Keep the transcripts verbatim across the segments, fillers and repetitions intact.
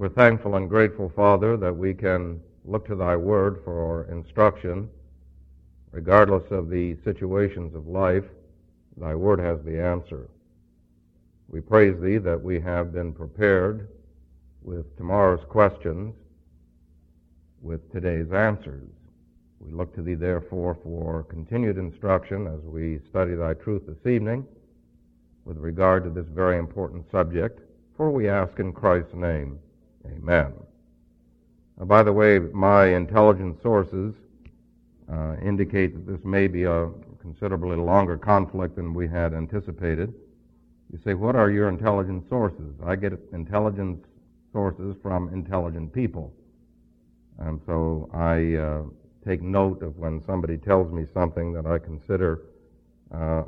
We're thankful and grateful, Father, that we can look to Thy Word for instruction. Regardless of the situations of life, Thy Word has the answer. We praise Thee that we have been prepared with tomorrow's questions, with today's answers. We look to Thee, therefore, for continued instruction as we study Thy truth this evening with regard to this very important subject, for we ask in Christ's name. Amen. Uh, by the way, my intelligence sources uh, indicate that this may be a considerably longer conflict than we had anticipated. You say, what are your intelligence sources? I get intelligence sources from intelligent people. And so I uh, take note of when somebody tells me something that I consider uh,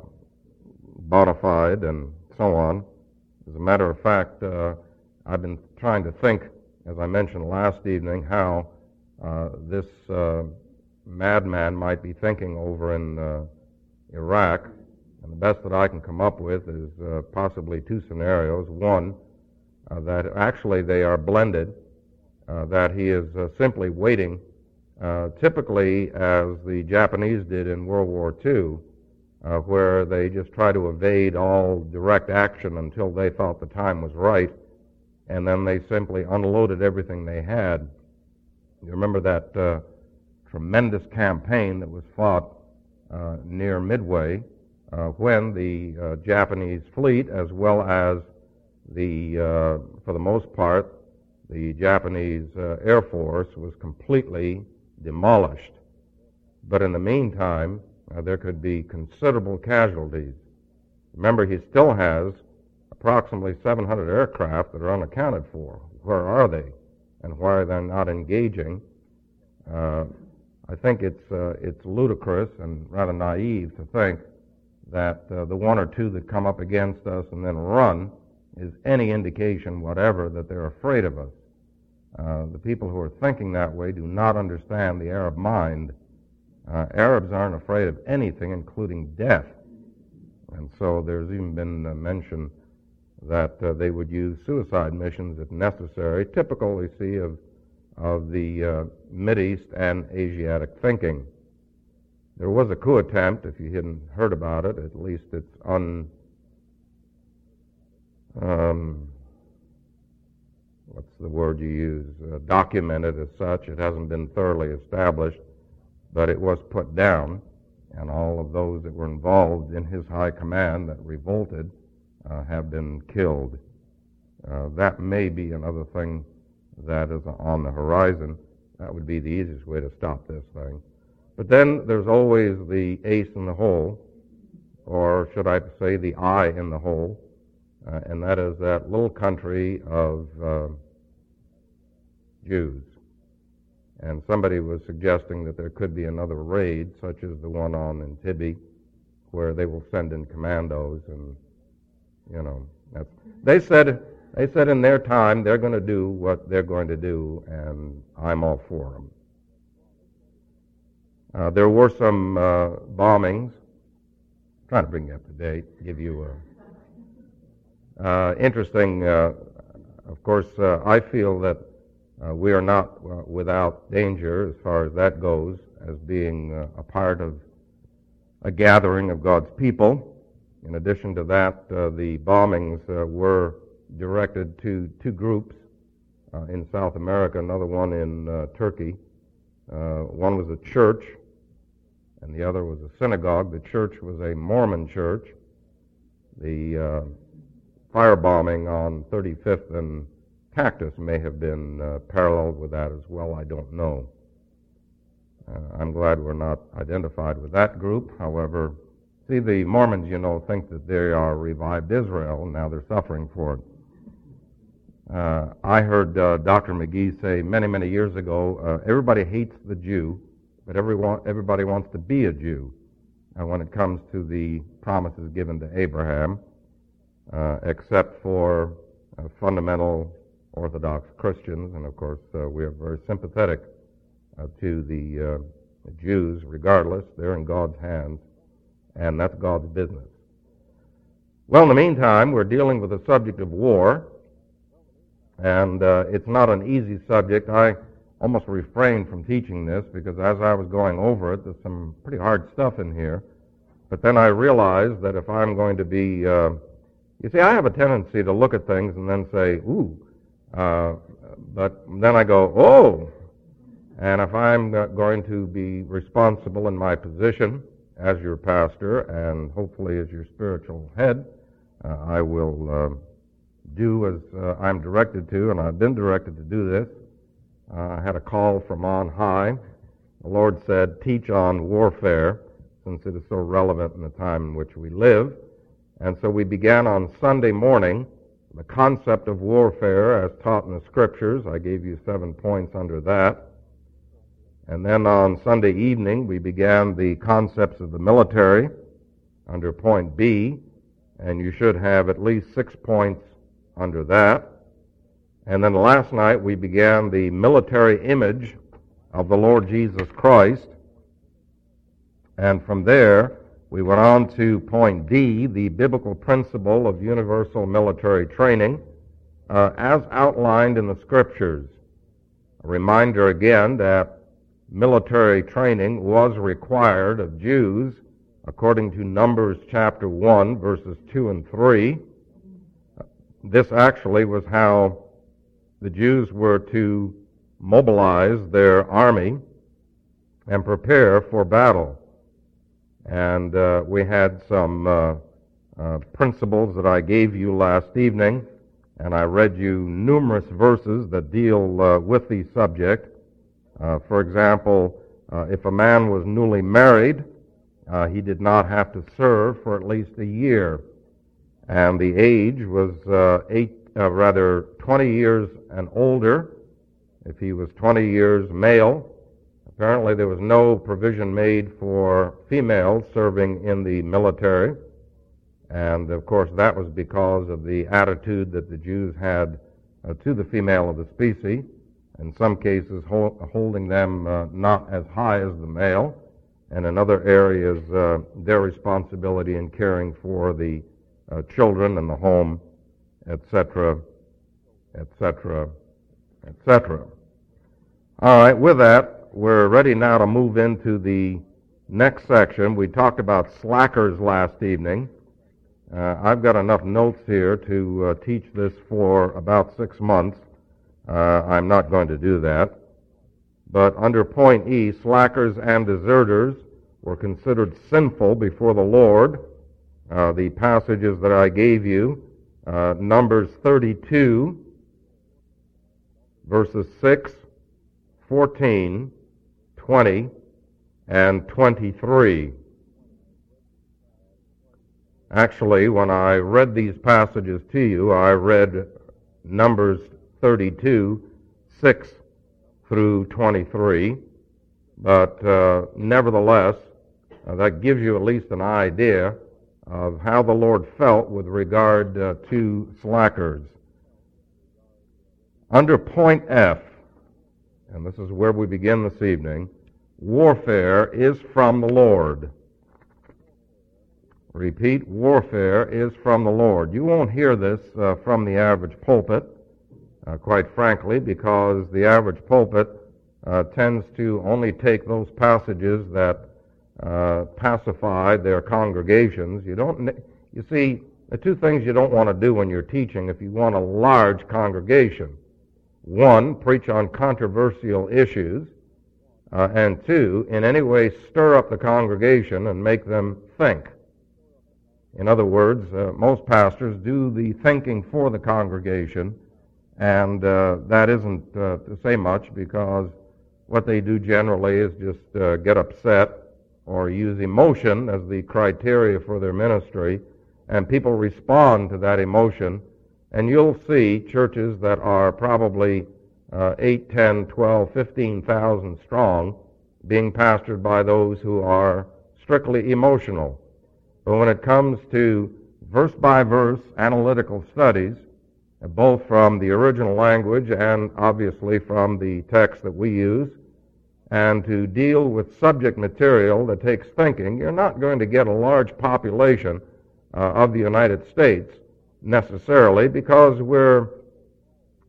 bona fide and so on. As a matter of fact, uh, I've been trying to think, as I mentioned last evening, how uh, this uh, madman might be thinking over in uh, Iraq. And the best that I can come up with is uh, possibly two scenarios. One, uh, that actually they are blended, uh, that he is uh, simply waiting, uh, typically as the Japanese did in World War Two, uh, where they just try to evade all direct action until they thought the time was right, and then they simply unloaded everything they had. You remember that uh, tremendous campaign that was fought uh, near Midway, uh, when the uh, Japanese fleet, as well as the, uh, for the most part, the Japanese uh, Air Force, was completely demolished. But in the meantime, uh, there could be considerable casualties. Remember, he still has approximately seven hundred aircraft that are unaccounted for. Where are they? And why are they not engaging? Uh, I think it's uh, it's ludicrous and rather naive to think that uh, the one or two that come up against us and then run is any indication whatever that they're afraid of us. Uh, the people who are thinking that way do not understand the Arab mind. Uh, Arabs aren't afraid of anything, including death. And so there's even been uh, mention that uh, they would use suicide missions if necessary, typical, we see, of, of the uh, Mideast and Asiatic thinking. There was a coup attempt, if you hadn't heard about it, at least it's un... Um, what's the word you use? Uh, documented as such. It hasn't been thoroughly established, but it was put down, and all of those that were involved in his high command that revolted Uh, have been killed. Uh, that may be another thing that is on the horizon. That would be the easiest way to stop this thing. But then there's always the ace in the hole, or should I say the eye in the hole, uh, and that is that little country of uh, Jews. And somebody was suggesting that there could be another raid, such as the one on Entebbe, where they will send in commandos and You know, that's, they said they said in their time they're going to do what they're going to do, and I'm all for them. Uh, there were some uh, bombings. I'm trying to bring you up to date, give you a uh, interesting. Uh, of course, uh, I feel that uh, we are not uh, without danger as far as that goes, as being uh, a part of a gathering of God's people. In addition to that, uh, the bombings uh, were directed to two groups uh, in South America, another one in uh, Turkey. Uh, one was a church, and the other was a synagogue. The church was a Mormon church. The uh, firebombing on thirty-fifth and Cactus may have been uh, paralleled with that as well. I don't know. Uh, I'm glad we're not identified with that group. However, see, the Mormons, you know, think that they are revived Israel, and now they're suffering for it. Uh, I heard uh, Doctor McGee say many, many years ago, uh, everybody hates the Jew, but everyone, everybody wants to be a Jew uh, when it comes to the promises given to Abraham, uh, except for uh, fundamental Orthodox Christians, and of course uh, we are very sympathetic uh, to the uh, Jews regardless. They're in God's hands, and that's God's business. Well, in the meantime, we're dealing with the subject of war, And uh, it's not an easy subject. I almost refrained from teaching this because as I was going over it, there's some pretty hard stuff in here. But then I realized that if I'm going to be, uh, you see, I have a tendency to look at things and then say, ooh, uh, but then I go, oh. And if I'm going to be responsible in my position as your pastor and hopefully as your spiritual head, uh, I will uh, do as uh, I'm directed to, and I've been directed to do this. Uh, I had a call from on high. The Lord said, teach on warfare, since it is so relevant in the time in which we live. And so we began on Sunday morning the concept of warfare as taught in the Scriptures. I gave you seven points under that. And then on Sunday evening, we began the concepts of the military under point B, and you should have at least six points under that. And then last night, we began the military image of the Lord Jesus Christ. And from there, we went on to point D, the biblical principle of universal military training, uh, as outlined in the Scriptures. A reminder again that military training was required of Jews according to Numbers chapter one, verses two and three. This actually was how the Jews were to mobilize their army and prepare for battle. And uh, we had some uh, uh, principles that I gave you last evening, and I read you numerous verses that deal uh, with the subject. Uh, for example, uh, if a man was newly married, uh, he did not have to serve for at least a year, and the age was uh, eight, uh, rather twenty years and older. If he was twenty years male, apparently there was no provision made for females serving in the military, and of course that was because of the attitude that the Jews had uh, to the female of the species. In some cases, holding them uh, not as high as the male, and in other areas, uh, their responsibility in caring for the uh, children and the home, et cetera, et cetera, et cetera. All right, with that, we're ready now to move into the next section. We talked about slackers last evening. Uh, I've got enough notes here to uh, teach this for about six months. Uh, I'm not going to do that. But under point E, slackers and deserters were considered sinful before the Lord. Uh, the passages that I gave you, uh, Numbers thirty-two, verses six, fourteen, twenty, and twenty-three. Actually, when I read these passages to you, I read Numbers thirty-two, six through twenty-three, but uh, nevertheless, uh, that gives you at least an idea of how the Lord felt with regard uh, to slackers. Under point F, and this is where we begin this evening, warfare is from the Lord. Repeat, warfare is from the Lord. You won't hear this uh, from the average pulpit. Uh, quite frankly, because the average pulpit uh, tends to only take those passages that uh, pacify their congregations. You don't, you see, the two things you don't want to do when you're teaching if you want a large congregation. One, preach on controversial issues, uh, and two, in any way stir up the congregation and make them think. In other words, uh, most pastors do the thinking for the congregation, and uh, that isn't uh, to say much, because what they do generally is just uh, get upset or use emotion as the criteria for their ministry, and people respond to that emotion. And you'll see churches that are probably uh, eight, ten, twelve, fifteen thousand strong being pastored by those who are strictly emotional. But when it comes to verse-by-verse analytical studies, both from the original language and obviously from the text that we use, and to deal with subject material that takes thinking, you're not going to get a large population uh, of the United States necessarily, because we're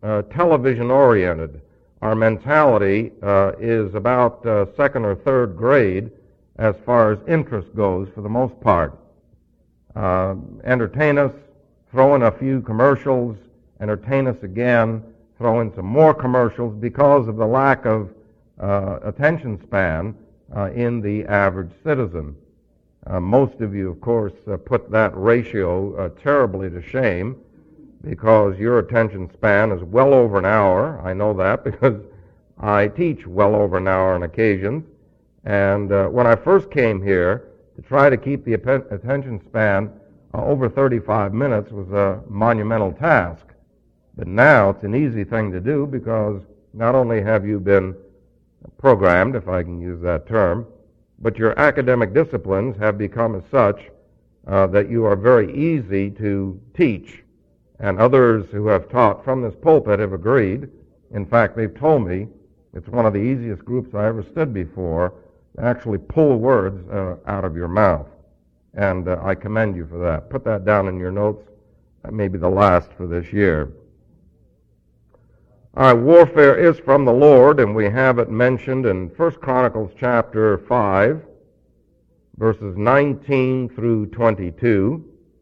uh, television-oriented. Our mentality uh, is about uh, second or third grade as far as interest goes for the most part. Uh, entertain us, throw in a few commercials, entertain us again, throw in some more commercials because of the lack of uh, attention span uh, in the average citizen. Uh, most of you, of course, uh, put that ratio uh, terribly to shame because your attention span is well over an hour. I know that because I teach well over an hour on occasions. And uh, when I first came here, to try to keep the attention span uh, over thirty-five minutes was a monumental task. But now it's an easy thing to do because not only have you been programmed, if I can use that term, but your academic disciplines have become as such uh, that you are very easy to teach. And others who have taught from this pulpit have agreed. In fact, they've told me it's one of the easiest groups I ever stood before to actually pull words uh, out of your mouth. And uh, I commend you for that. Put that down in your notes. That may be the last for this year. All right, warfare is from the Lord, and we have it mentioned in First Chronicles chapter five, verses nineteen through twenty-two.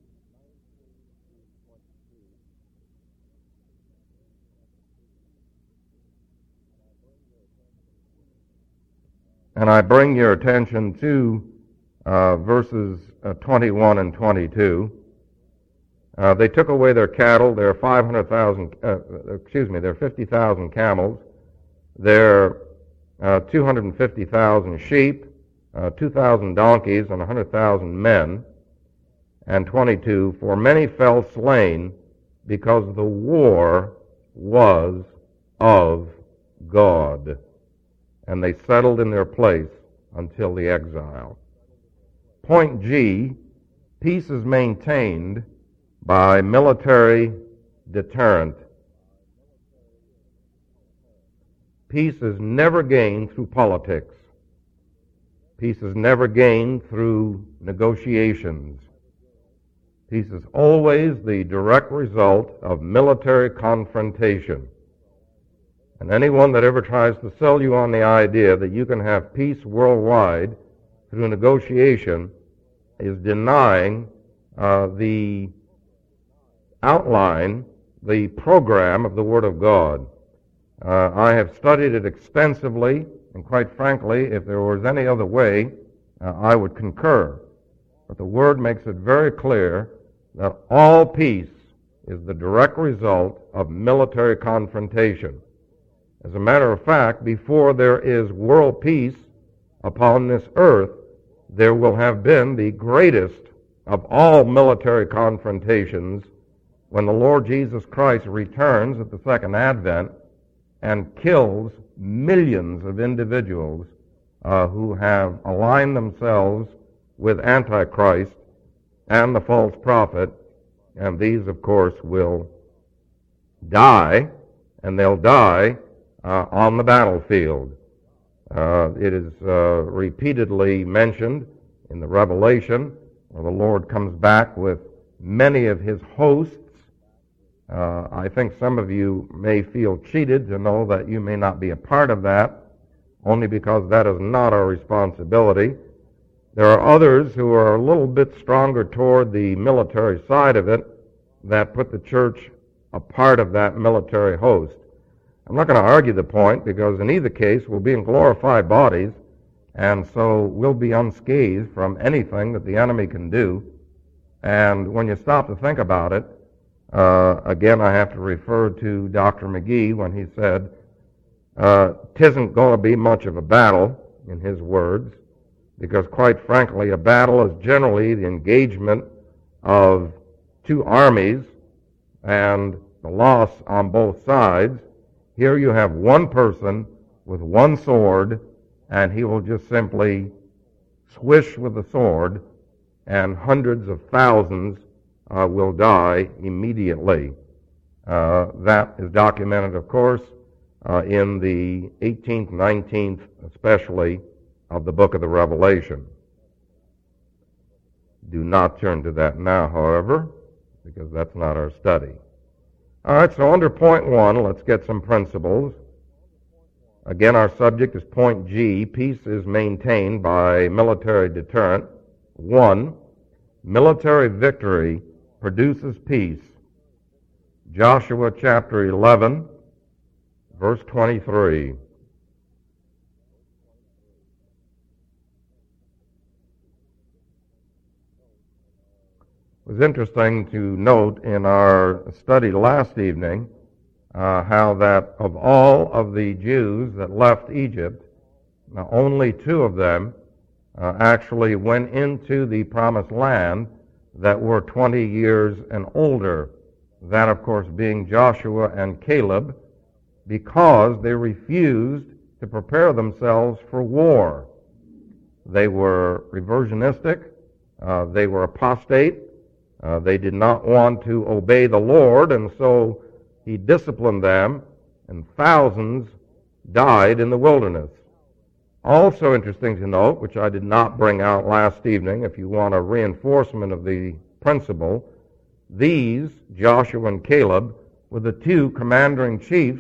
And I bring your attention to uh, verses uh, twenty-one and twenty-two. Uh, they took away their cattle, their five hundred thousand, uh, excuse me, their fifty thousand camels, their uh, two hundred fifty thousand sheep, uh, two thousand donkeys, and one hundred thousand men. And twenty-two, for many fell slain because the war was of God. And they settled in their place until the exile. Point G, peace is maintained by military deterrent. Peace is never gained through politics. Peace is never gained through negotiations. Peace is always the direct result of military confrontation. And anyone that ever tries to sell you on the idea that you can have peace worldwide through negotiation is denying uh, the outline, the program of the Word of God. Uh, I have studied it extensively, and quite frankly, if there was any other way, uh, I would concur. But the Word makes it very clear that all peace is the direct result of military confrontation. As a matter of fact, before there is world peace upon this earth, there will have been the greatest of all military confrontations when the Lord Jesus Christ returns at the second advent and kills millions of individuals uh, who have aligned themselves with Antichrist and the false prophet, and these, of course, will die, and they'll die uh, on the battlefield. Uh, it is uh, repeatedly mentioned in the Revelation, where the Lord comes back with many of his hosts. Uh, I think some of you may feel cheated to know that you may not be a part of that, only because that is not our responsibility. There are others who are a little bit stronger toward the military side of it that put the church a part of that military host. I'm not going to argue the point, because in either case we'll be in glorified bodies, and so we'll be unscathed from anything that the enemy can do. And when you stop to think about it, uh, again I have to refer to Doctor McGee when he said, uh, "'Tisn't going to be much of a battle," in his words, because quite frankly a battle is generally the engagement of two armies and the loss on both sides. Here you have one person with one sword, and he will just simply swish with the sword, and hundreds of thousands uh, will die immediately. Uh, that is documented, of course, uh, in the eighteenth, nineteenth, especially, of the book of the Revelation. Do not turn to that now, however, because that's not our study. All right, so under point one, let's get some principles. Again, our subject is point G. Peace is maintained by military deterrent. One, military victory produces peace. Joshua chapter eleven, verse twenty-three. It was interesting to note in our study last evening uh, how that of all of the Jews that left Egypt, now only two of them uh, actually went into the promised land that were twenty years and older. That, of course, being Joshua and Caleb, because they refused to prepare themselves for war. They were reversionistic. Uh, they were apostate. Uh, they did not want to obey the Lord, and so he disciplined them, and thousands died in the wilderness. Also interesting to note, which I did not bring out last evening, if you want a reinforcement of the principle, these, Joshua and Caleb, were the two commander-in-chiefs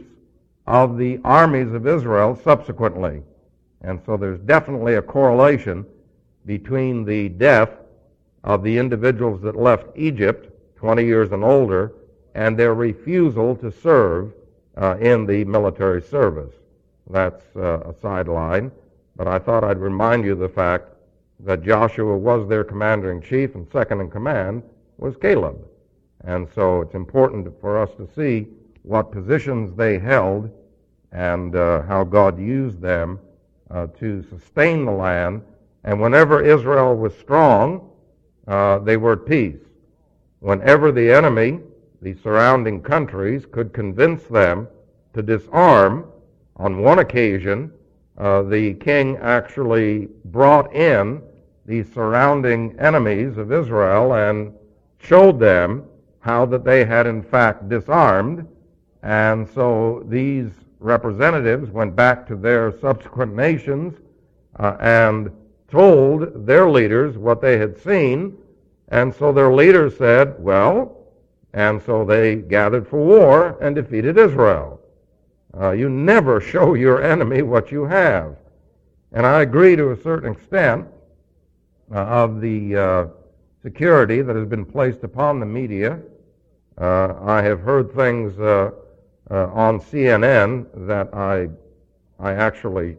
of the armies of Israel subsequently. And so there's definitely a correlation between the death of the individuals that left Egypt, twenty years and older, and their refusal to serve uh, in the military service. That's uh, a sideline, but I thought I'd remind you of the fact that Joshua was their commander-in-chief, and second in command was Caleb. And so it's important for us to see what positions they held and uh, how God used them uh, to sustain the land. And whenever Israel was strong, uh, they were at peace. Whenever the enemy, the surrounding countries, could convince them to disarm, on one occasion, uh, the king actually brought in the surrounding enemies of Israel and showed them how that they had in fact disarmed, and so these representatives went back to their subsequent nations uh, and told their leaders what they had seen, and so their leaders said, well, and so they gathered for war and defeated Israel. Uh, you never show your enemy what you have. And I agree to a certain extent uh, of the uh, security that has been placed upon the media. Uh, I have heard things uh, uh, on C N N that I I actually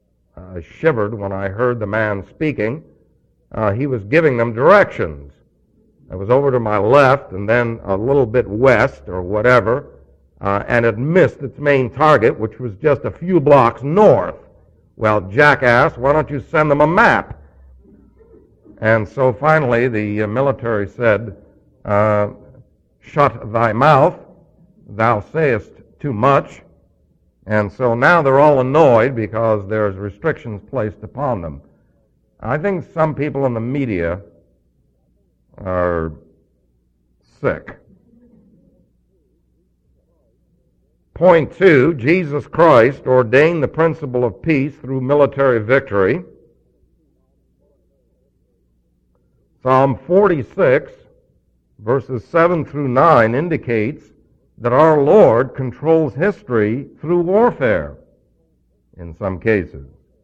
uh, shivered when I heard the man speaking. Uh, he was giving them directions. I was over to my left and then a little bit west or whatever, uh, and it missed its main target, which was just a few blocks north. Well, jackass, why don't you send them a map? And so finally the uh, military said, uh, shut thy mouth, thou sayest too much. And so now they're all annoyed because there's restrictions placed upon them. I think some people in the media are sick. Point two, Jesus Christ ordained the principle of peace through military victory. Psalm forty-six, verses seven through nine indicates that our Lord controls history through warfare in some cases.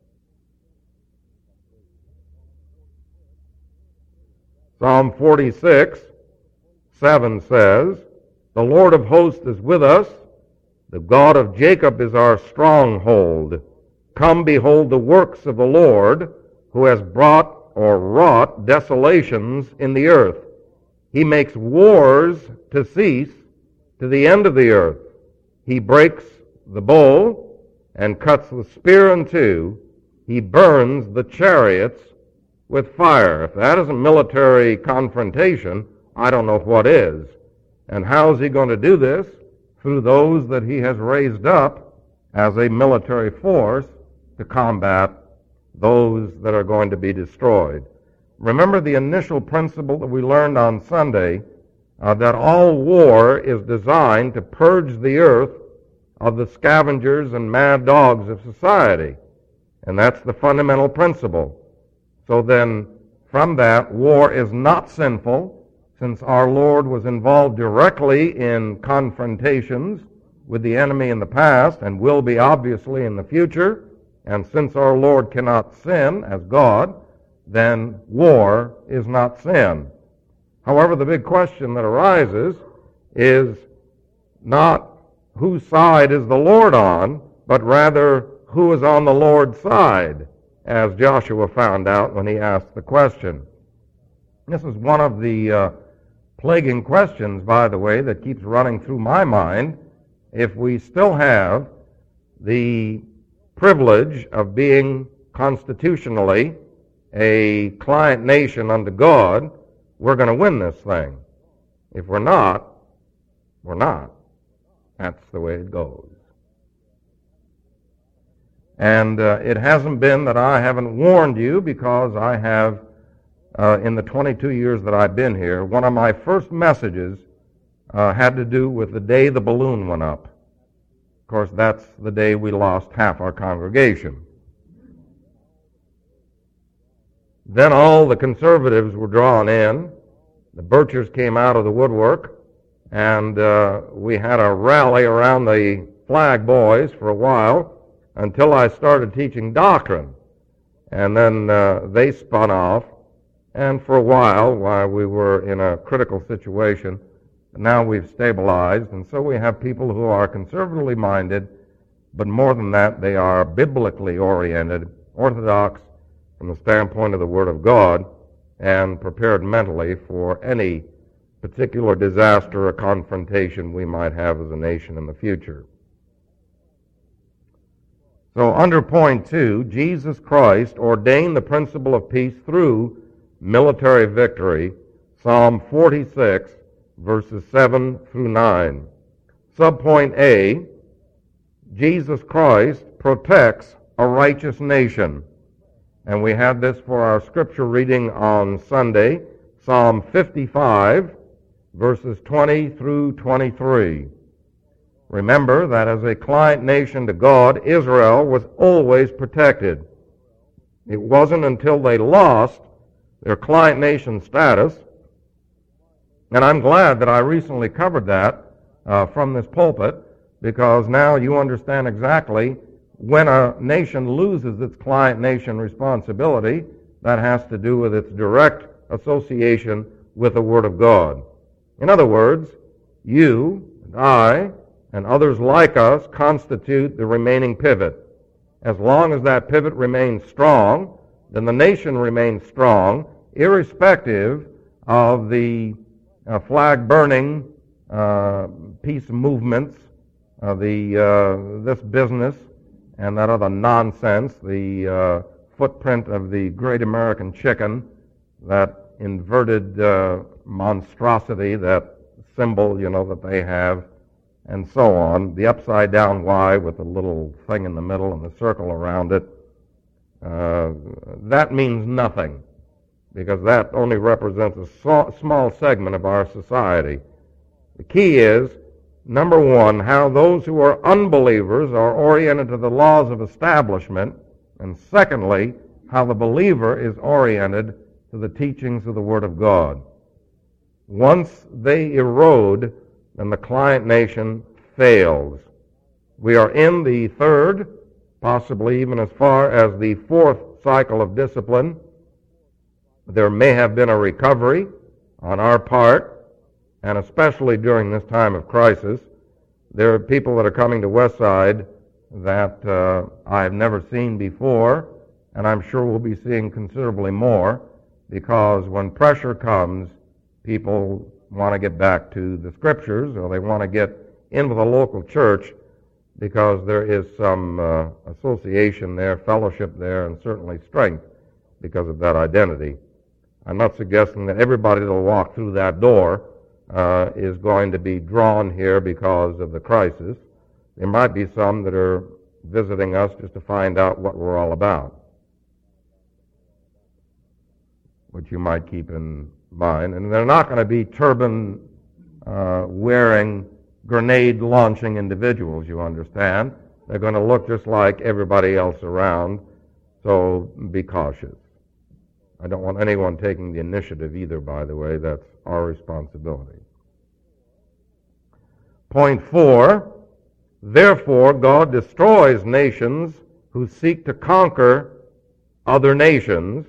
Psalm forty-six, seven says, the Lord of hosts is with us. The God of Jacob is our stronghold. Come behold the works of the Lord, who has brought or wrought desolations in the earth. He makes wars to cease to the end of the earth. He breaks the bow and cuts the spear in two. He burns the chariots with fire. If that isn't military confrontation, I don't know what is. And how is he going to do this? Through those that he has raised up as a military force to combat those that are going to be destroyed. Remember the initial principle that we learned on Sunday, uh, that all war is designed to purge the earth of the scavengers and mad dogs of society. And that's the fundamental principle. So then, from that, war is not sinful, since our Lord was involved directly in confrontations with the enemy in the past and will be obviously in the future, and since our Lord cannot sin as God, then war is not sin. However, the big question that arises is not whose side is the Lord on, but rather who is on the Lord's side, as Joshua found out when he asked the question. This is one of the uh, plaguing questions, by the way, that keeps running through my mind. If we still have the privilege of being constitutionally a client nation unto God, we're going to win this thing. If we're not, we're not. That's the way it goes. And uh, it hasn't been that I haven't warned you, because I have, uh, in the twenty-two years that I've been here, one of my first messages uh, had to do with the day the balloon went up. Of course, that's the day we lost half our congregation. Then all the conservatives were drawn in. The Birchers came out of the woodwork, and uh, we had a rally around the flag boys for a while until I started teaching doctrine. And then uh, they spun off, and for a while, while we were in a critical situation, now we've stabilized, and so we have people who are conservatively minded, but more than that, they are biblically oriented, orthodox from the standpoint of the Word of God, and prepared mentally for any particular disaster or confrontation we might have as a nation in the future. So under point two, Jesus Christ ordained the principle of peace through military victory, Psalm forty-six, verses seven through nine. Subpoint A, Jesus Christ protects a righteous nation. And we had this for our scripture reading on Sunday, Psalm fifty-five, verses twenty through twenty-three. Remember that as a client nation to God, Israel was always protected. It wasn't until they lost their client nation status, and I'm glad that I recently covered that uh, from this pulpit, because now you understand exactly when a nation loses its client nation responsibility, that has to do with its direct association with the Word of God. In other words, you and I and others like us constitute the remaining pivot. As long as that pivot remains strong, then the nation remains strong, irrespective of the uh, flag-burning uh, peace movements, uh, the uh, this business and that other nonsense, the uh, footprint of the great American chicken, that inverted uh, monstrosity, that symbol, you know, that they have, and so on, the upside-down Y with the little thing in the middle and the circle around it. Uh, that means nothing, because that only represents a so- small segment of our society. The key is, number one, how those who are unbelievers are oriented to the laws of establishment, and secondly, how the believer is oriented to the teachings of the Word of God. Once they erode, then the client nation fails. We are in the third, possibly even as far as the fourth cycle of discipline. There may have been a recovery on our part, and especially during this time of crisis. There are people that are coming to Westside that uh, I've never seen before, and I'm sure we'll be seeing considerably more, because when pressure comes, people want to get back to the Scriptures, or they want to get in with a local church, because there is some uh, association there, fellowship there, and certainly strength because of that identity. I'm not suggesting that everybody that will walk through that door uh, is going to be drawn here because of the crisis. There might be some that are visiting us just to find out what we're all about, which you might keep in mind. And they're not going to be turban uh, wearing, grenade launching individuals, you understand. They're going to look just like everybody else around, so be cautious. I don't want anyone taking the initiative either, by the way. That's our responsibility. Point four, therefore God destroys nations who seek to conquer other nations.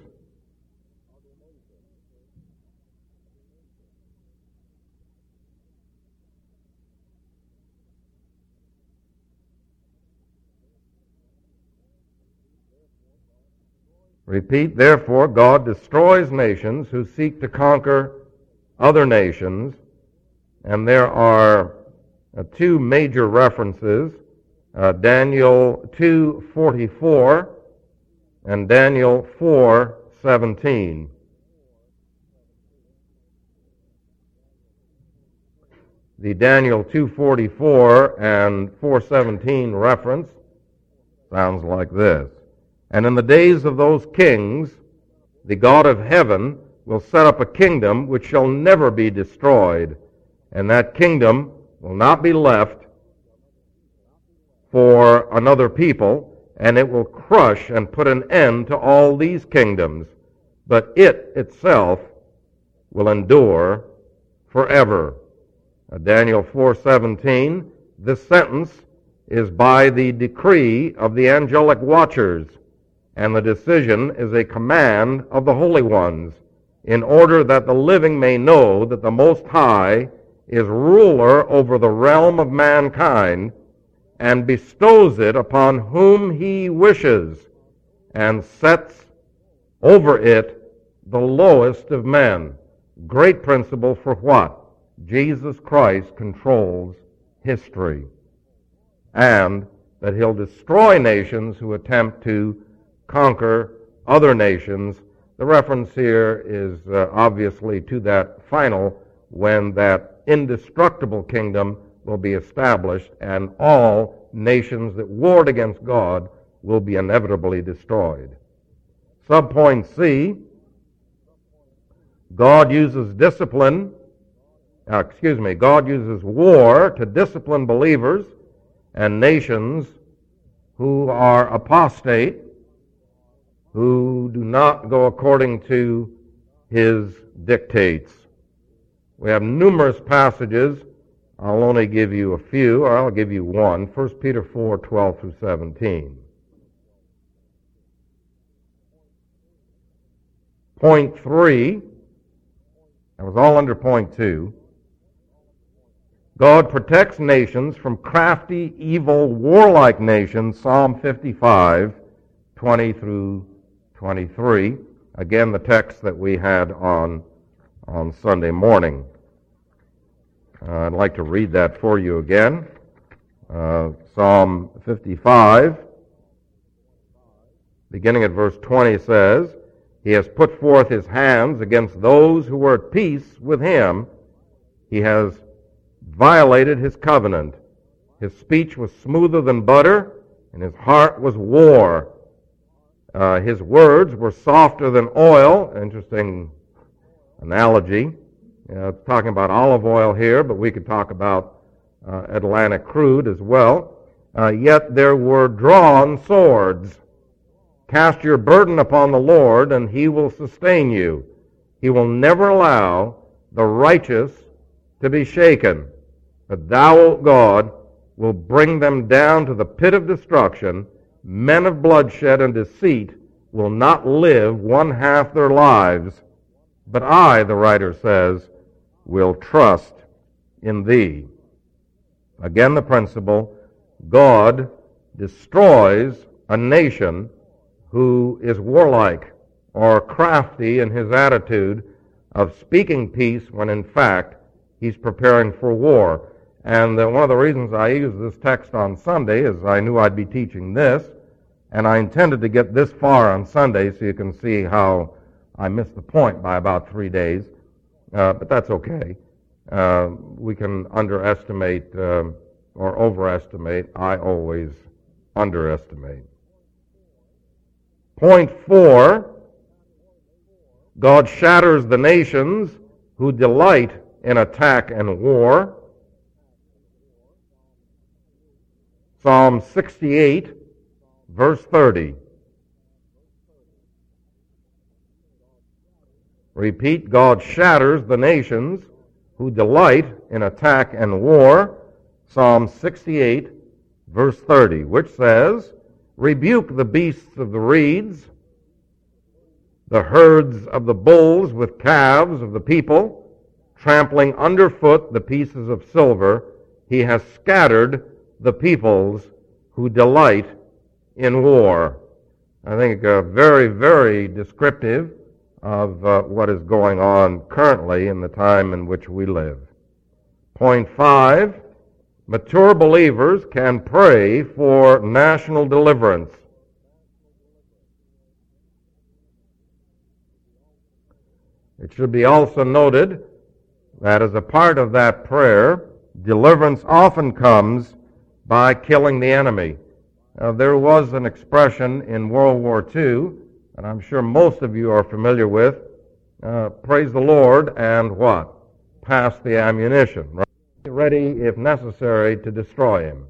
Repeat, therefore, God destroys nations who seek to conquer other nations. And there are uh, two major references, uh, Daniel two forty-four and Daniel four seventeen. The Daniel two forty-four and four seventeen reference sounds like this. And in the days of those kings, the God of heaven will set up a kingdom which shall never be destroyed, and that kingdom will not be left for another people, and it will crush and put an end to all these kingdoms, but it itself will endure forever. Now, Daniel four seventeen, this sentence is by the decree of the angelic watchers, and the decision is a command of the holy ones, in order that the living may know that the Most High is ruler over the realm of mankind, and bestows it upon whom he wishes, and sets over it the lowest of men. Great principle for what? Jesus Christ controls history, and that he'll destroy nations who attempt to conquer other nations. The reference here is uh, obviously to that final, when that indestructible kingdom will be established and all nations that warred against God will be inevitably destroyed. Subpoint C, God uses discipline, uh, excuse me, God uses war to discipline believers and nations who are apostate, who do not go according to his dictates. We have numerous passages. I'll only give you a few, or I'll give you one. First Peter four twelve through seventeen. Point three, that was all under point two. God protects nations from crafty, evil, warlike nations, Psalm fifty-five, twenty through twenty-three. Again, the text that we had on, on Sunday morning. Uh, I'd like to read that for you again. Uh, Psalm fifty-five, beginning at verse twenty, says, He has put forth his hands against those who were at peace with him. He has violated his covenant. His speech was smoother than butter, and his heart was war. Uh, his words were softer than oil. Interesting analogy. You know, it's talking about olive oil here, but we could talk about uh, Atlantic crude as well. Uh, yet there were drawn swords. Cast your burden upon the Lord, and he will sustain you. He will never allow the righteous to be shaken. But thou, O God, will bring them down to the pit of destruction. Men of bloodshed and deceit will not live one half their lives. But I, the writer says, will trust in thee. Again, the principle, God destroys a nation who is warlike or crafty in his attitude of speaking peace when in fact he's preparing for war. And uh, one of the reasons I used this text on Sunday is I knew I'd be teaching this, and I intended to get this far on Sunday so you can see how I missed the point by about three days. Uh, but that's okay. Uh, we can underestimate uh, or overestimate. I always underestimate. Point four, God shatters the nations who delight in attack and war. Psalm sixty-eight, verse thirty. Repeat, God shatters the nations who delight in attack and war. Psalm sixty-eight, verse thirty, which says, rebuke the beasts of the reeds, the herds of the bulls with calves of the people, trampling underfoot the pieces of silver. He has scattered the peoples who delight in war. I think uh, very, very descriptive of uh, what is going on currently in the time in which we live. Point five, mature believers can pray for national deliverance. It should be also noted that as a part of that prayer, deliverance often comes by killing the enemy. Now, there was an expression in World War Two, and I'm sure most of you are familiar with, uh, praise the Lord, and what? Pass the ammunition, right? Ready, if necessary, to destroy him.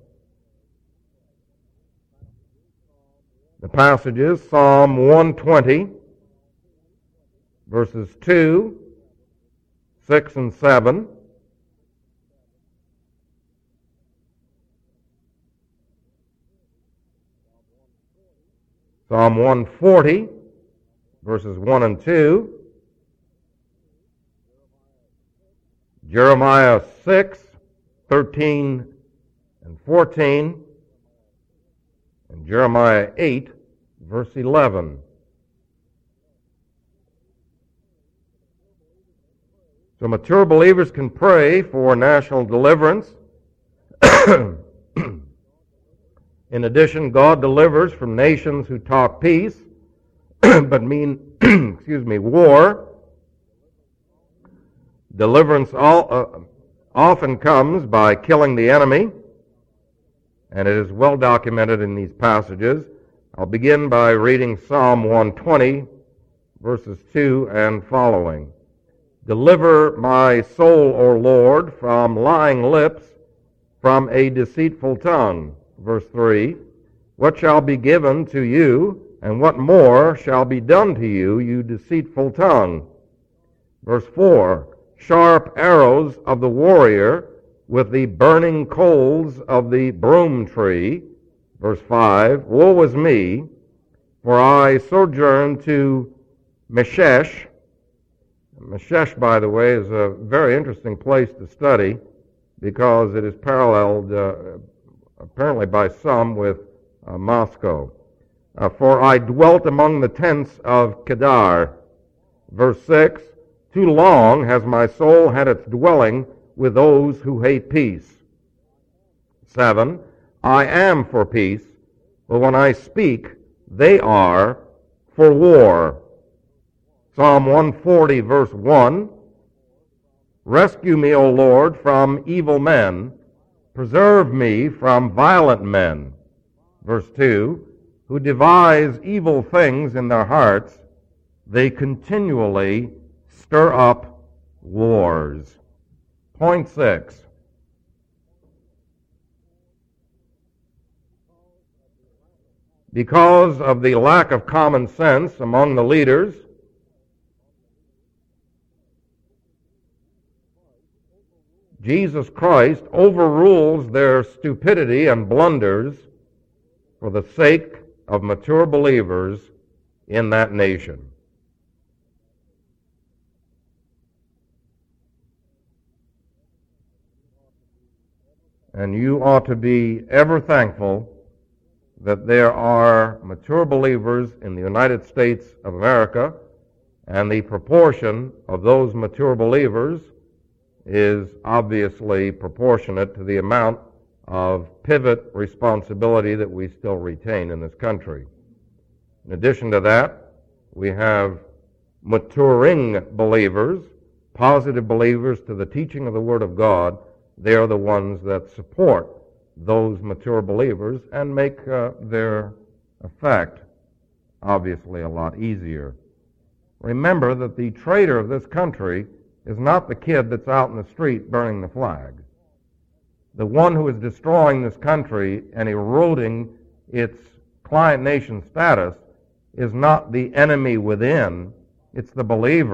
The passages, Psalm one twenty, verses two, six, and seven. Psalm one forty, verses one and two. Jeremiah six, thirteen, and fourteen. And Jeremiah eight, verse eleven. So mature believers can pray for national deliverance. In addition, God delivers from nations who talk peace, but mean, excuse me, war. Deliverance all, uh, often comes by killing the enemy, and it is well documented in these passages. I'll begin by reading Psalm one twenty, verses two and following. Deliver my soul, O Lord, from lying lips, from a deceitful tongue. Verse three, what shall be given to you, and what more shall be done to you, you deceitful tongue? Verse four, sharp arrows of the warrior with the burning coals of the broom tree. Verse five, woe is me, for I sojourn to Meshesh. Meshesh, by the way, is a very interesting place to study because it is paralleled uh, apparently by some with uh, Moscow. Uh, for I dwelt among the tents of Kedar. Verse six, too long has my soul had its dwelling with those who hate peace. Seven, I am for peace, but when I speak, they are for war. Psalm one forty, verse one, rescue me, O Lord, from evil men. Preserve me from violent men. Verse two, who devise evil things in their hearts, they continually stir up wars. Point six. Because of the lack of common sense among the leaders, Jesus Christ overrules their stupidity and blunders for the sake of mature believers in that nation. And you ought to be ever thankful that there are mature believers in the United States of America, and the proportion of those mature believers is obviously proportionate to the amount of pivot responsibility that we still retain in this country. In addition to that, we have maturing believers, positive believers to the teaching of the Word of God. They are the ones that support those mature believers and make uh, their effect obviously a lot easier. Remember that the traitor of this country is not the kid that's out in the street burning the flag. The one who is destroying this country and eroding its client nation status is not the enemy within. It's the believer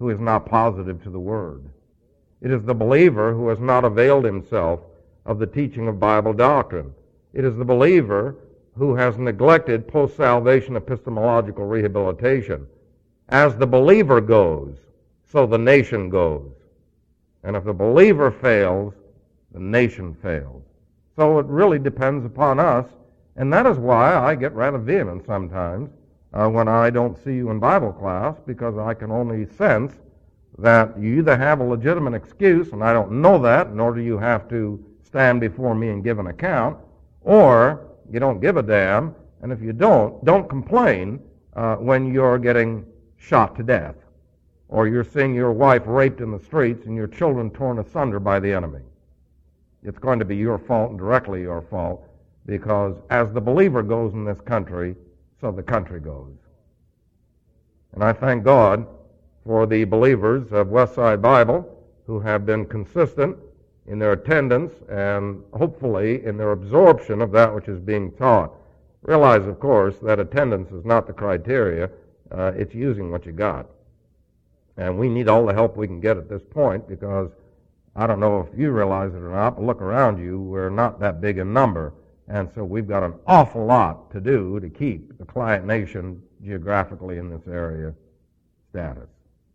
who is not positive to the Word. It is the believer who has not availed himself of the teaching of Bible doctrine. It is the believer who has neglected post-salvation epistemological rehabilitation. As the believer goes, so the nation goes. And if the believer fails, the nation fails. So it really depends upon us, and that is why I get rather vehement sometimes uh, when I don't see you in Bible class, because I can only sense that you either have a legitimate excuse, and I don't know that, nor do you have to stand before me and give an account, or you don't give a damn, and if you don't, don't complain uh, when you're getting shot to death, or you're seeing your wife raped in the streets and your children torn asunder by the enemy. It's going to be your fault and directly your fault, because as the believer goes in this country, so the country goes. And I thank God for the believers of Westside Bible who have been consistent in their attendance and hopefully in their absorption of that which is being taught. Realize, of course, that attendance is not the criteria. Uh, it's using what you got. And we need all the help we can get at this point, because I don't know if you realize it or not, but look around you, we're not that big in number. And so we've got an awful lot to do to keep the client nation geographically in this area status.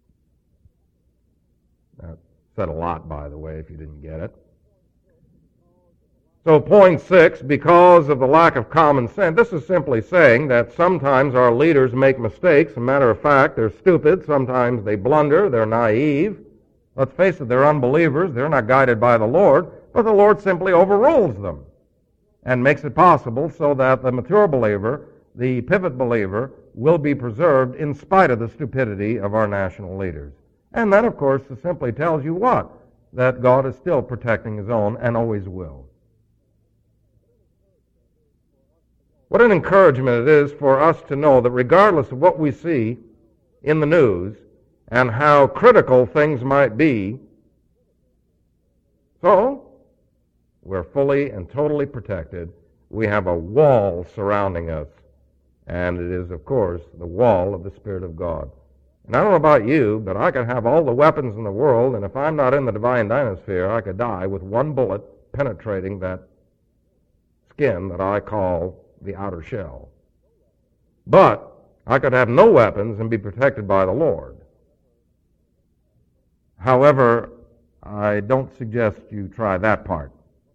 That said a lot, by the way, if you didn't get it. So point six, because of the lack of common sense, this is simply saying that sometimes our leaders make mistakes. As a matter of fact, they're stupid. Sometimes they blunder. They're naive. Let's face it, they're unbelievers. They're not guided by the Lord, but the Lord simply overrules them and makes it possible so that the mature believer, the pivot believer, will be preserved in spite of the stupidity of our national leaders. And that, of course, simply tells you what? That God is still protecting His own and always will. What an encouragement it is for us to know that regardless of what we see in the news and how critical things might be, so we're fully and totally protected. We have a wall surrounding us, and it is, of course, the wall of the Spirit of God. And I don't know about you, but I could have all the weapons in the world, and if I'm not in the divine dynasphere, I could die with one bullet penetrating that skin that I call the outer shell. But I could have no weapons and be protected by the Lord. However, I don't suggest you try that part.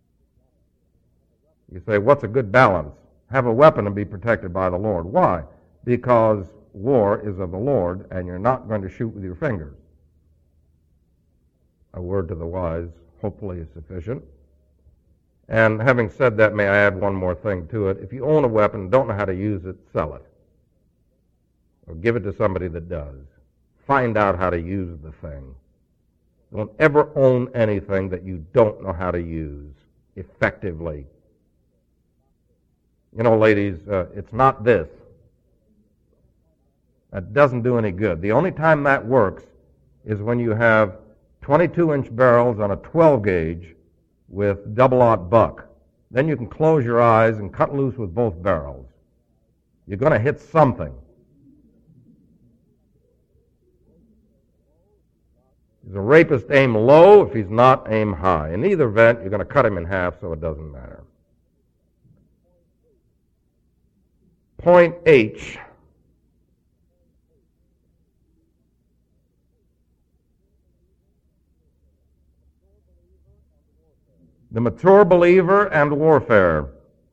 You say, what's a good balance? Have a weapon and be protected by the Lord. Why? Because war is of the Lord, and you're not going to shoot with your fingers. A word to the wise hopefully is sufficient. And having said that, may I add one more thing to it. If you own a weapon and don't know how to use it, sell it. Or give it to somebody that does. Find out how to use the thing. Don't ever own anything that you don't know how to use effectively. You know, ladies, uh, it's not this. That doesn't do any good. The only time that works is when you have twenty-two inch barrels on a twelve gauge with double-aught buck. Then you can close your eyes and cut loose with both barrels. You're going to hit something. Does a rapist aim low? If he's not, aim high. In either event, you're going to cut him in half, so it doesn't matter. Point H. The mature believer and warfare.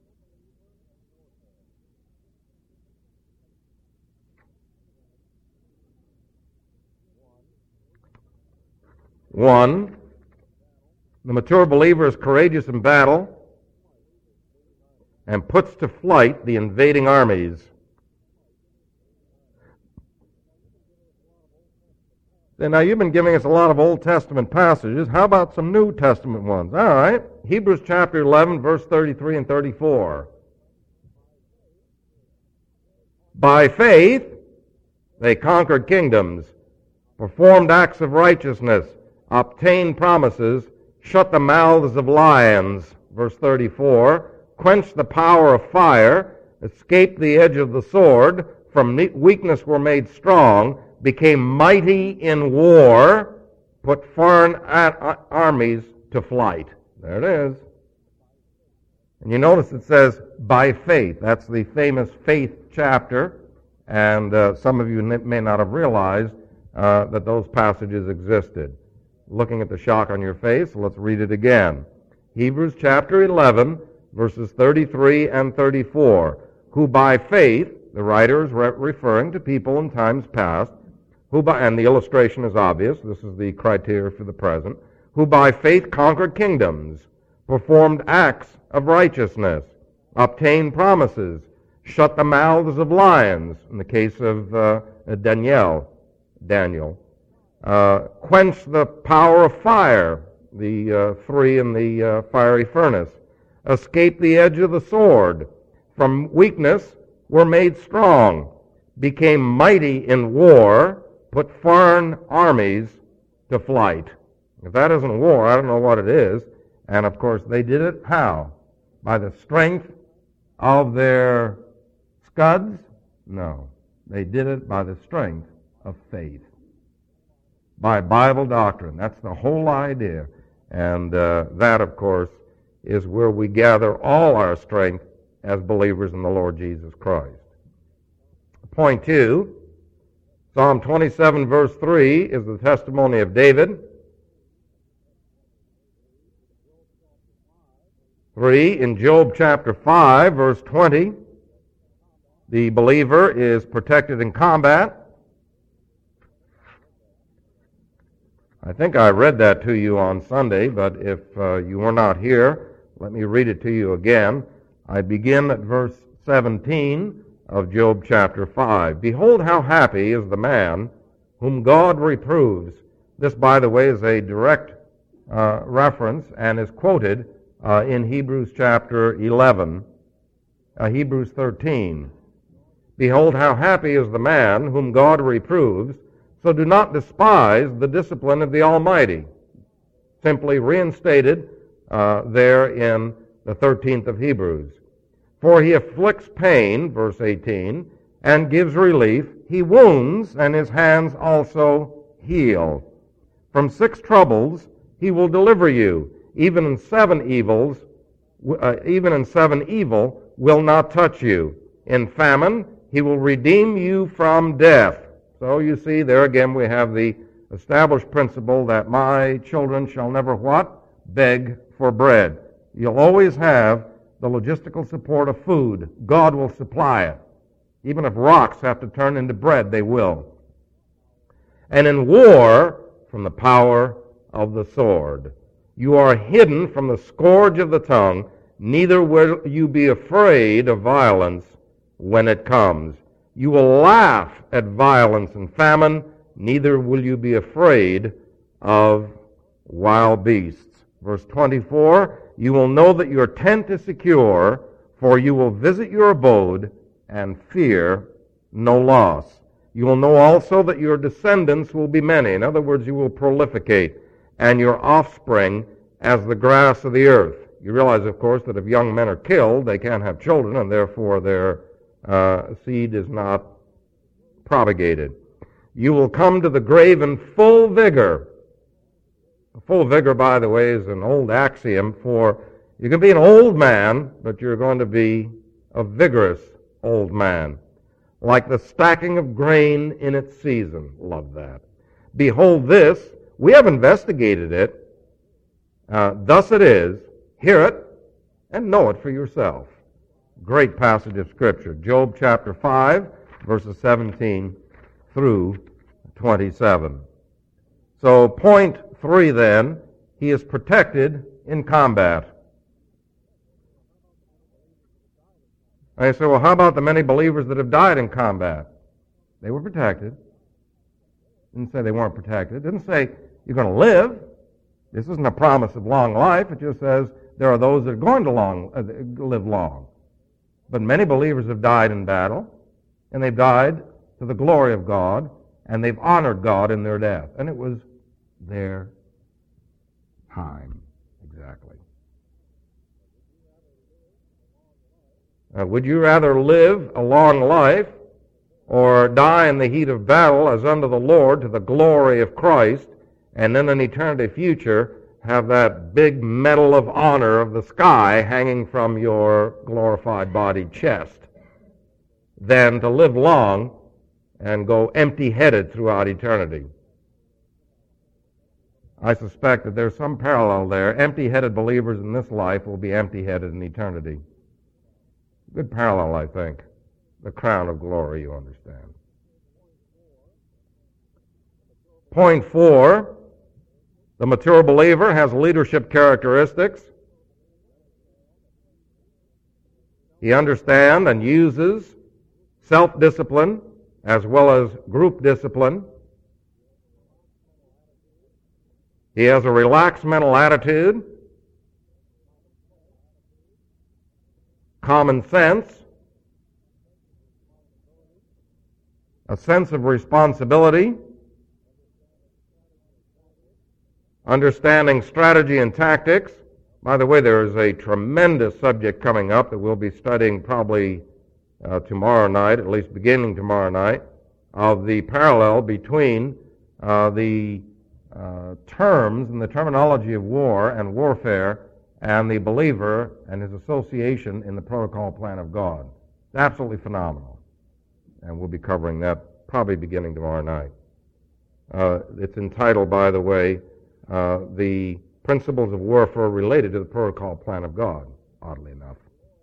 One, the mature believer is courageous in battle and puts to flight the invading armies. Now, you've been giving us a lot of Old Testament passages. How about some New Testament ones? All right. Hebrews chapter eleven, verse thirty-three and thirty-four. By faith, they conquered kingdoms, performed acts of righteousness, obtained promises, shut the mouths of lions, verse thirty-four, quenched the power of fire, escaped the edge of the sword, from weakness were made strong, became mighty in war, put foreign armies to flight. There it is. And you notice it says, by faith. That's the famous faith chapter, and uh, some of you may not have realized uh, that those passages existed. Looking at the shock on your face, let's read it again. Hebrews chapter eleven, verses thirty-three and thirty-four. Who by faith, the writer is re- referring to people in times past, who by, and the illustration is obvious, this is the criteria for the present, who by faith conquered kingdoms, performed acts of righteousness, obtained promises, shut the mouths of lions, in the case of uh, Daniel, Daniel, uh, quenched the power of fire, the uh, three in the uh, fiery furnace, escaped the edge of the sword, from weakness were made strong, became mighty in war, put foreign armies to flight. If that isn't war, I don't know what it is. And of course, they did it how? By the strength of their scuds? No. They did it by the strength of faith. By Bible doctrine. That's the whole idea. And uh, that, of course, is where we gather all our strength as believers in the Lord Jesus Christ. Point two, Psalm twenty-seven, verse three, is the testimony of David. Three, in Job chapter five, verse twenty, the believer is protected in combat. I think I read that to you on Sunday, but if uh, you were not here, let me read it to you again. I begin at verse seventeen of Job chapter five. Behold how happy is the man whom God reproves. This, by the way, is a direct uh, reference and is quoted uh, in Hebrews chapter eleven, uh, Hebrews thirteen. Behold how happy is the man whom God reproves, so do not despise the discipline of the Almighty. Simply reinstated uh, there in the thirteenth of Hebrews. For he afflicts pain, verse eighteen, and gives relief. He wounds, and his hands also heal. From six troubles he will deliver you. Even in seven evils, uh, even in seven evil will not touch you. In famine he will redeem you from death. So you see, there again we have the established principle that my children shall never what? Beg for bread. You'll always have the logistical support of food. God will supply it. Even if rocks have to turn into bread, they will. And in war, from the power of the sword. You are hidden from the scourge of the tongue, neither will you be afraid of violence when it comes. You will laugh at violence and famine, neither will you be afraid of wild beasts. Verse twenty-four, you will know that your tent is secure, for you will visit your abode and fear no loss. You will know also that your descendants will be many. In other words, you will prolificate, and your offspring as the grass of the earth. You realize, of course, that if young men are killed, they can't have children, and therefore their uh, seed is not propagated. You will come to the grave in full vigor. Full vigor, by the way, is an old axiom for you can be an old man, but you're going to be a vigorous old man. Like the stacking of grain in its season. Love that. Behold this, we have investigated it. Uh, thus it is. Hear it and know it for yourself. Great passage of Scripture. Job chapter five, verses seventeen through twenty-seven. So point three then, he is protected in combat. And you say, well, how about the many believers that have died in combat? They were protected. Didn't say they weren't protected. Didn't say you're going to live. This isn't a promise of long life. It just says there are those that are going to long, uh, live long. But many believers have died in battle, and they've died to the glory of God, and they've honored God in their death. And it was their time, exactly. Uh, would you rather live a long life or die in the heat of battle as unto the Lord to the glory of Christ, and in an eternity future have that big medal of honor of the sky hanging from your glorified body chest, than to live long and go empty-headed throughout eternity. I suspect that there's some parallel there. Empty-headed believers in this life will be empty-headed in eternity. Good parallel, I think. The crown of glory, you understand. Point four, the mature believer has leadership characteristics. He understands and uses self-discipline as well as group discipline. He has a relaxed mental attitude, common sense, a sense of responsibility, understanding strategy and tactics. By the way, there is a tremendous subject coming up that we'll be studying probably uh, tomorrow night, at least beginning tomorrow night, of the parallel between uh, the uh, terms and the terminology of war and warfare and the believer and his association in the protocol plan of God. It's absolutely phenomenal. And we'll be covering that probably beginning tomorrow night. Uh, it's entitled, by the way, uh, The Principles of Warfare Related to the Protocol Plan of God, oddly enough.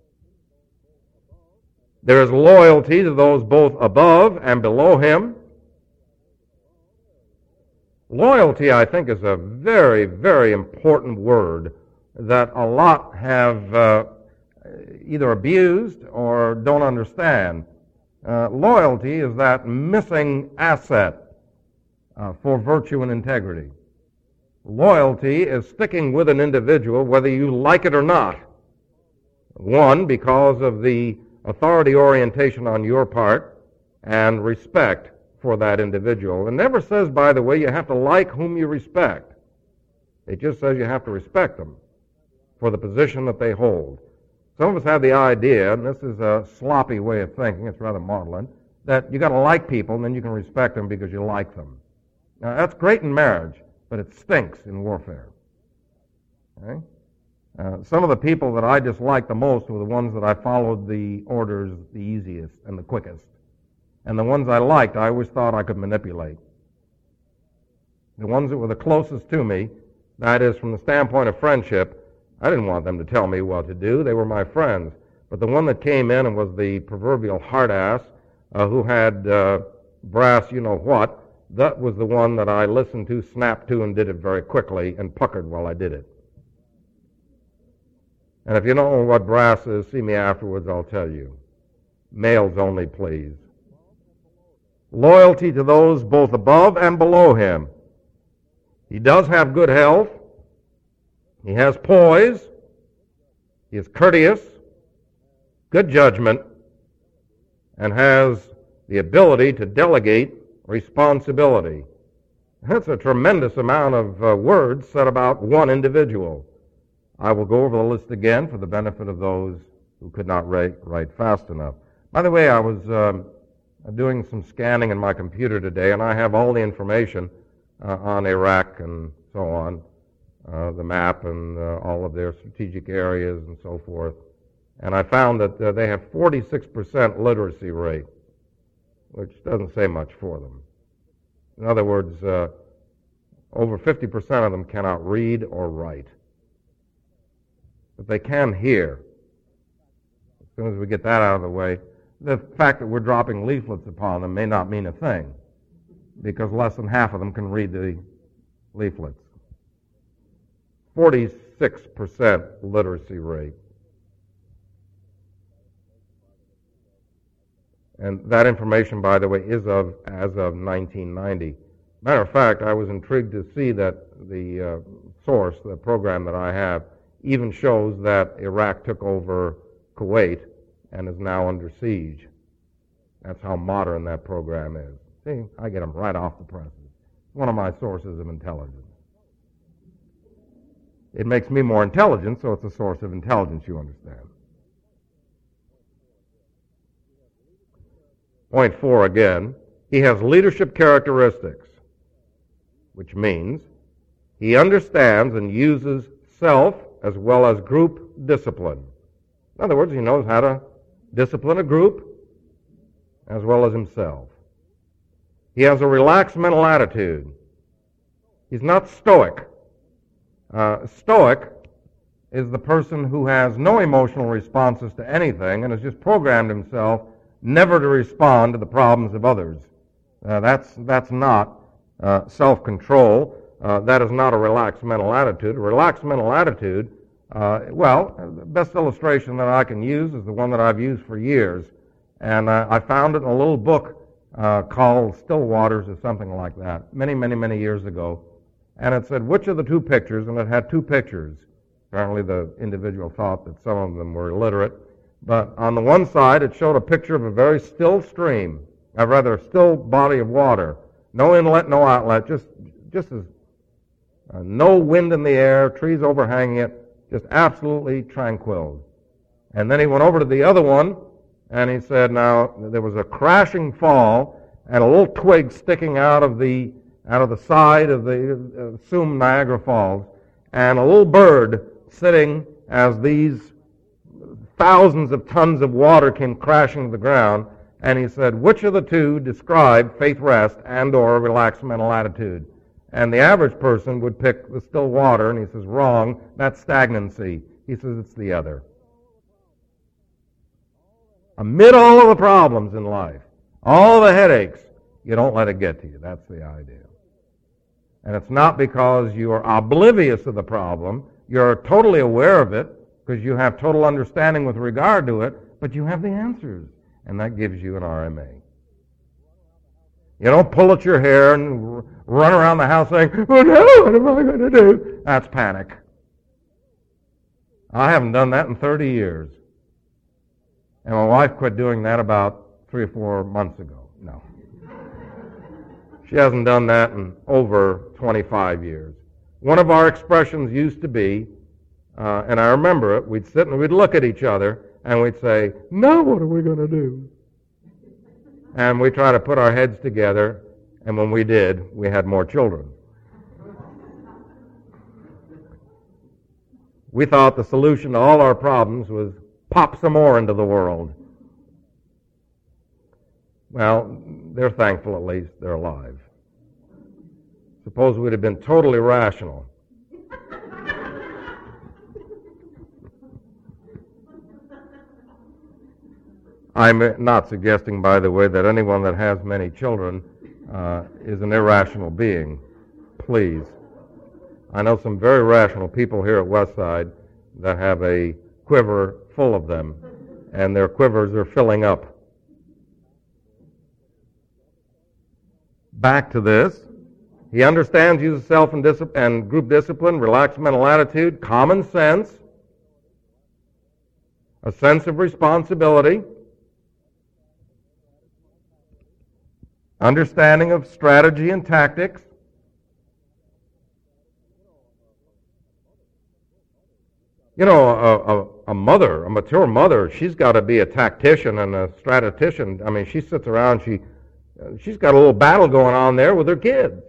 There is loyalty to those both above and below him. Loyalty, I think, is a very, very important word that a lot have uh, either abused or don't understand. Uh, loyalty is that missing asset uh, for virtue and integrity. Loyalty is sticking with an individual whether you like it or not. One, because of the authority orientation on your part and respect for that individual. It never says, by the way, you have to like whom you respect. It just says you have to respect them for the position that they hold. Some of us have the idea, and this is a sloppy way of thinking, it's rather maudlin, that you got to like people and then you can respect them because you like them. Now, that's great in marriage, but it stinks in warfare. Okay? Uh, some of the people that I disliked the most were the ones that I followed the orders the easiest and the quickest. And the ones I liked, I always thought I could manipulate. The ones that were the closest to me, that is, from the standpoint of friendship, I didn't want them to tell me what to do. They were my friends. But the one that came in and was the proverbial hard ass, uh, who had uh, brass you-know-what, that was the one that I listened to, snapped to, and did it very quickly, and puckered while I did it. And if you don't know what brass is, see me afterwards, I'll tell you. Males only, please. Loyalty to those both above and below him. He does have good health. He has poise. He is courteous, good judgment, and has the ability to delegate responsibility. That's a tremendous amount of uh, words said about one individual. I will go over the list again for the benefit of those who could not write, write fast enough. By the way, I was um, doing some scanning in my computer today, and I have all the information uh, on Iraq and so on, uh, the map and uh, all of their strategic areas and so forth. And I found that uh, they have forty-six percent literacy rate, which doesn't say much for them. In other words, uh, over fifty percent of them cannot read or write. But they can hear. As soon as we get that out of the way, the fact that we're dropping leaflets upon them may not mean a thing, because less than half of them can read the leaflets. forty-six percent literacy rate. And that information, by the way, is of as of nineteen ninety. Matter of fact, I was intrigued to see that the uh, source, the program that I have, even shows that Iraq took over Kuwait and is now under siege. That's how modern that program is. See, I get them right off the presses. It's one of my sources of intelligence. It makes me more intelligent, so it's a source of intelligence, you understand. Point four again, he has leadership characteristics, which means he understands and uses self as well as group discipline. In other words, he knows how to discipline a group as well as himself. He has a relaxed mental attitude. He's not stoic. Uh, stoic is the person who has no emotional responses to anything and has just programmed himself never to respond to the problems of others. Uh, that's, that's not uh, self-control. Uh, that is not a relaxed mental attitude. A relaxed mental attitude, uh, well, the best illustration that I can use is the one that I've used for years. And uh, I found it in a little book uh, called Still Waters or something like that, many, many, many years ago. And it said, which of the two pictures, and it had two pictures. Apparently the individual thought that some of them were illiterate. But on the one side, it showed a picture of a very still stream, or rather a still body of water. No inlet, no outlet, just, just as uh, no wind in the air, trees overhanging it, just absolutely tranquil. And then he went over to the other one, and he said, now, there was a crashing fall, and a little twig sticking out of the out of the side of the, uh, assumed Niagara Falls, and a little bird sitting as these thousands of tons of water came crashing to the ground, and he said, which of the two describe faith rest and or a relaxed mental attitude? And the average person would pick the still water, and he says, wrong, that's stagnancy. He says, it's the other. Amid all of the problems in life, all the headaches, you don't let it get to you. That's the idea. And it's not because you are oblivious of the problem. You're totally aware of it because you have total understanding with regard to it, but you have the answers, and that gives you an R M A. You don't pull at your hair and run around the house saying, oh no, what am I going to do? That's panic. I haven't done that in thirty years. And my wife quit doing that about three or four months ago. No. She hasn't done that in over twenty-five years. One of our expressions used to be, uh, and I remember it, we'd sit and we'd look at each other and we'd say, now what are we going to do? And we try to put our heads together, and when we did, we had more children. We thought the solution to all our problems was pop some more into the world. Well, they're thankful at least they're alive. Suppose we'd have been totally rational. I'm not suggesting, by the way, that anyone that has many children uh, is an irrational being. Please. I know some very rational people here at Westside that have a quiver full of them, and their quivers are filling up. Back to this. He understands, uses self and, dis- and group discipline, relaxed mental attitude, common sense, a sense of responsibility, understanding of strategy and tactics, you know, a, a, a mother, a mature mother, she's got to be a tactician and a strategician. I mean, she sits around, she, she's got a little battle going on there with her kids.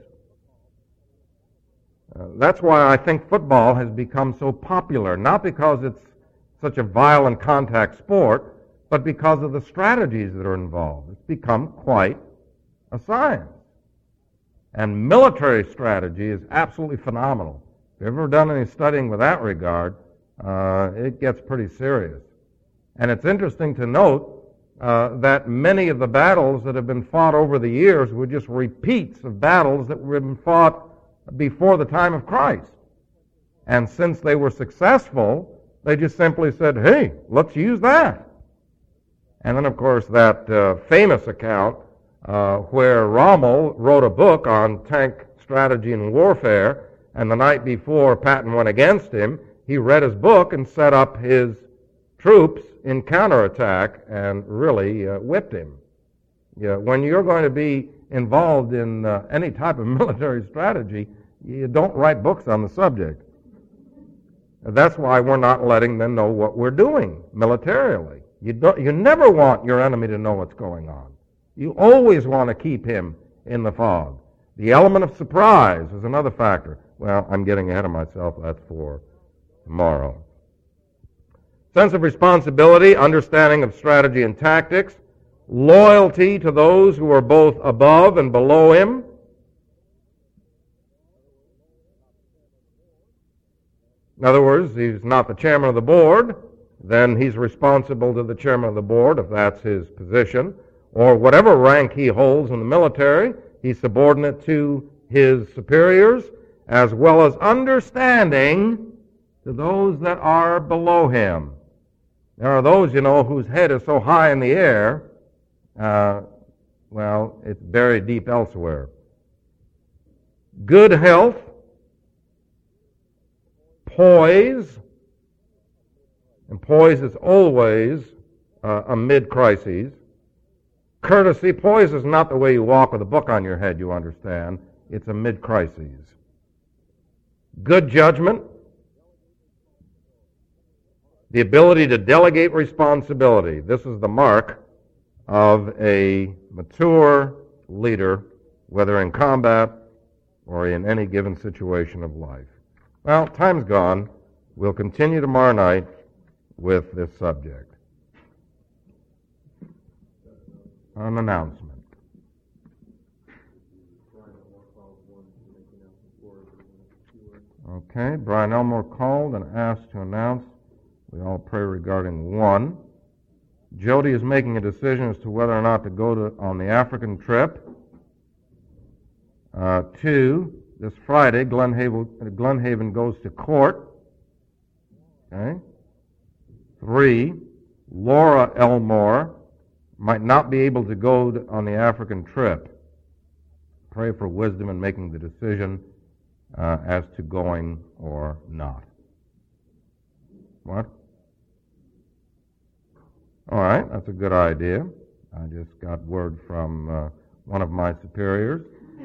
Uh, that's why I think football has become so popular, not because it's such a violent contact sport, but because of the strategies that are involved. It's become quite a science. And military strategy is absolutely phenomenal. If you've ever done any studying with that regard, uh, it gets pretty serious. And it's interesting to note uh, that many of the battles that have been fought over the years were just repeats of battles that were been fought before the time of Christ. And since they were successful, they just simply said, hey, let's use that. And then, of course, that uh, famous account uh, where Rommel wrote a book on tank strategy and warfare, and the night before Patton went against him, he read his book and set up his troops in counterattack and really uh, whipped him. Yeah, when you're going to be involved in uh, any type of military strategy, you don't write books on the subject. That's why we're not letting them know what we're doing militarily. You don't, you never want your enemy to know what's going on. You always want to keep him in the fog. The element of surprise is another factor. Well, I'm getting ahead of myself. That's for tomorrow. Sense of responsibility, understanding of strategy and tactics, loyalty to those who are both above and below him. In other words, he's not the chairman of the board, then he's responsible to the chairman of the board if that's his position, or whatever rank he holds in the military, he's subordinate to his superiors, as well as understanding to those that are below him. There are those, you know, whose head is so high in the air, uh, well, it's buried deep elsewhere. Good health, poise, and poise is always uh, amid crises. Courtesy, poise is not the way you walk with a book on your head, you understand. It's amid crises. Good judgment, the ability to delegate responsibility. This is the mark of a mature leader, whether in combat or in any given situation of life. Well, time's gone. We'll continue tomorrow night with this subject. An announcement. Okay, Brian Elmore called and asked to announce. We all pray regarding one. Jody is making a decision as to whether or not to go to, on the African trip. Uh, two, this Friday, Glenhaven, Glenhaven goes to court. Okay. Three, Laura Elmore might not be able to go to, on the African trip. Pray for wisdom in making the decision uh, as to going or not. What? All right, that's a good idea. I just got word from uh, one of my superiors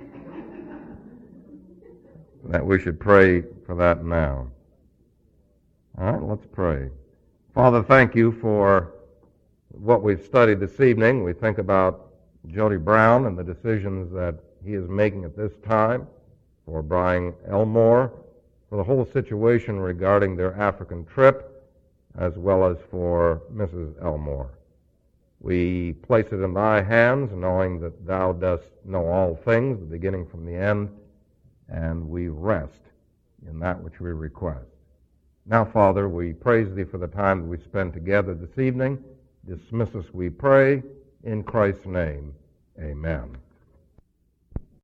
that we should pray for that now. All right, let's pray. Father, thank you for what we've studied this evening. We think about Jody Brown and the decisions that he is making at this time, for Brian Elmore, for the whole situation regarding their African trip, as well as for Missus Elmore. We place it in thy hands, knowing that thou dost know all things, the beginning from the end, and we rest in that which we request. Now, Father, we praise thee for the time that we spend together this evening. Dismiss us, we pray, in Christ's name. Amen.